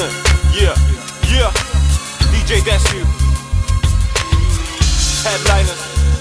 Yeah, yeah. DJ Desu, Headliners.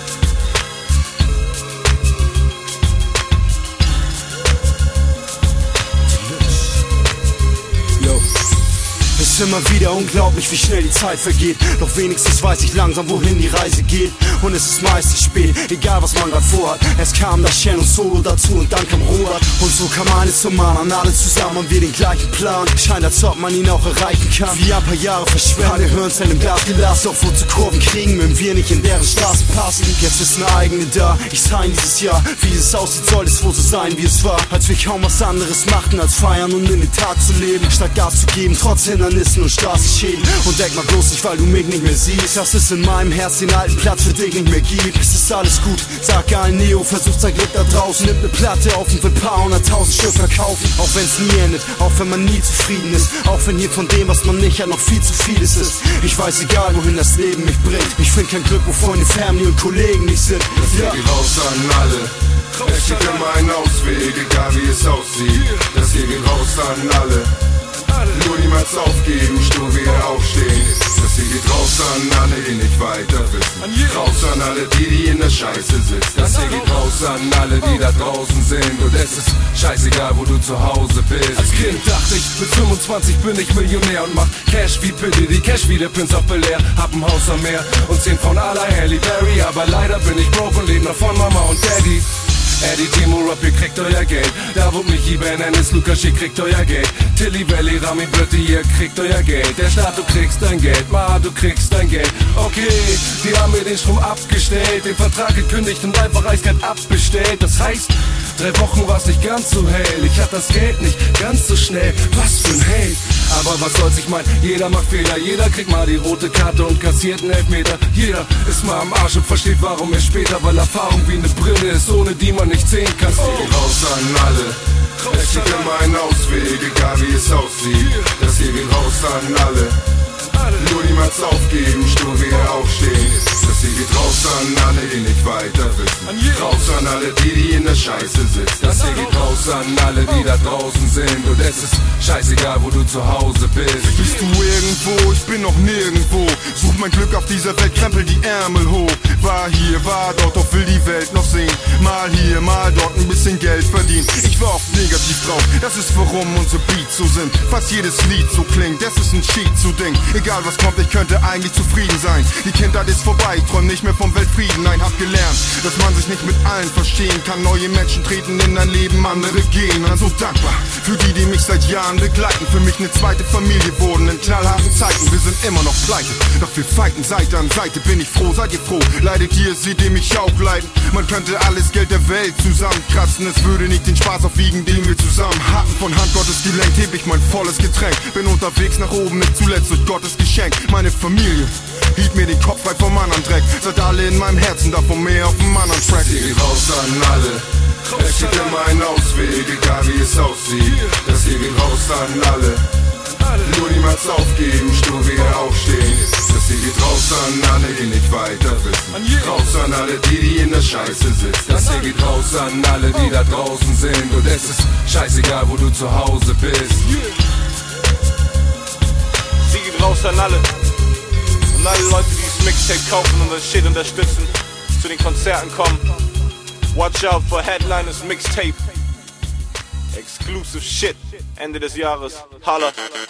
Es ist immer wieder unglaublich, wie schnell die Zeit vergeht. Doch wenigstens weiß ich langsam, wohin die Reise geht. Und es ist meistens spät, egal was man grad vorhat. Es kam das Shen und Solo dazu und dann kam Robert. Und so kam eines zum anderen, alle zusammen haben wir den gleichen Plan. Scheint, als ob man ihn auch erreichen kann. Wie ein paar Jahre verschwendet, alle Hirnzellen im Glas gelassen. Doch wozu Kurven kriegen, wenn wir nicht in deren Straßen passen? Jetzt ist eine eigene da, ich sein dieses Jahr. Wie es aussieht, soll es wohl so sein, wie es war. Als wir kaum was anderes machten, als feiern und in den Tag zu leben. Statt Gas zu geben, trotz Hindernissen und Straßenschäden. Und denk mal bloß nicht, weil du mich nicht mehr siehst, dass es in meinem Herz den alten Platz für dich nicht mehr gibt. Es ist alles gut, sag ein Neo, versucht sein Glück da draußen. Nimmt ne Platte auf und will paar 100.000 Stück verkaufen. Auch wenn's nie endet, auch wenn man nie zufrieden ist. Auch wenn hier von dem, was man nicht hat, noch viel zu vieles ist. Ich weiß egal, wohin das Leben mich bringt. Ich find kein Glück, wo Freunde, Family und Kollegen nicht sind. Das hier geht raus an alle. Es gibt immer einen Ausweg, egal wie es aussieht. Das hier geht raus an alle. Nur niemals aufgeben, stur wieder aufstehen. Das hier geht raus an alle, die nicht weiter wissen. Raus an alle, die in der Scheiße sitzen. Das hier geht raus an alle, die da draußen sind. Und es ist scheißegal, wo du zu Hause bist. Als Kind dachte ich, mit 25 bin ich Millionär und mach Cash wie Piddy, Cash wie der Prince of Bel-Air. Hab ein Haus am Meer und 10 von aller Halle Berry. Aber leider bin ich broke und lebe noch von Mama und Daddy. Eddie, Timo, Rob, ihr kriegt euer Geld. Da wo mich Ben Ennis, Lukas, ihr kriegt euer Geld. Tilly, Valley, Rami, Blötte, ihr kriegt euer Geld. Der Staat, du kriegst dein Geld. Ma, du kriegst dein Geld. Okay, die haben mir den Strom abgestellt, den Vertrag gekündigt und einfach eiskalt abbestellt. Das heißt, 3 Wochen war's nicht ganz so hell. Ich hatte das Geld nicht ganz so schnell. Was für ein Hate. Aber was soll's, ich mein, jeder macht Fehler. Jeder kriegt mal die rote Karte und kassiert einen Elfmeter. Jeder ist mal am Arsch und versteht, warum er später. Weil Erfahrung wie eine Brille ist, ohne die man nicht sehen kann. Das hier geht raus an alle. Es gibt immer einen Ausweg, egal wie es aussieht. Das hier geht raus an alle. Nur niemals aufgeben, stur wieder aufstehen. Das hier geht raus an alle, die nicht weiter wissen. Raus an alle, die in der Scheiße sitzen. Das hier geht raus an alle, die da draußen sind. Und es ist scheißegal, wo du zu Hause bist. Bist du irgendwo? Ich bin noch nirgendwo. Such mein Glück auf dieser Welt, krempel die Ärmel hoch. War hier, war dort, doch will die Welt noch sehen. Mal hier, mal dort ein bisschen Geld verdienen. Ich war oft negativ drauf, das ist warum unsere Beats so sind. Fast jedes Lied so klingt, das ist ein Cheat zu Ding. Egal was kommt, ich könnte eigentlich zufrieden sein. Die Kindheit ist vorbei, ich träum nicht mehr vom Weltfrieden. Nein, hab gelernt, dass man sich nicht mit allen verstehen kann. Neue Menschen treten in dein Leben, andere gehen. Und so dankbar für die, die mich seit Jahren begleiten. Für mich eine zweite Familie wurden in knallharten Zeiten. Wir sind immer noch pleite, doch wir fighten Seite an Seite. Bin ich froh, seid ihr froh? Leidet ihr, seht ihr mich auch leiden? Man könnte alles Geld der Welt zusammenkratzen. Es würde nicht den Spaß aufwiegen, den wir zusammen hatten. Von Hand Gottes gelenkt heb ich mein volles Getränk. Bin unterwegs nach oben, nicht zuletzt durch Gottes Geschenk. Meine Familie hielt mir den Kopf frei vom anderen Dreck. Seid alle in meinem Herzen, davon mehr auf dem anderen Track. Das hier geht raus an alle. Es gibt immer einen Ausweg, egal wie es aussieht. Das hier geht raus an alle. Nur niemals aufgeben, stur wieder aufstehen. Das hier geht raus an alle, die nicht weiter wissen. Raus an alle, die in der Scheiße sitzen. Das hier geht raus an alle, die da draußen sind. Und es ist scheißegal, wo du zu Hause bist. Sie geht raus an alle. Und alle Leute, die das Mixtape kaufen und das Shit unterstützen, zu den Konzerten kommen. Watch out for Headliners Mixtape. Exclusive Shit. Ende des Jahres. Holla.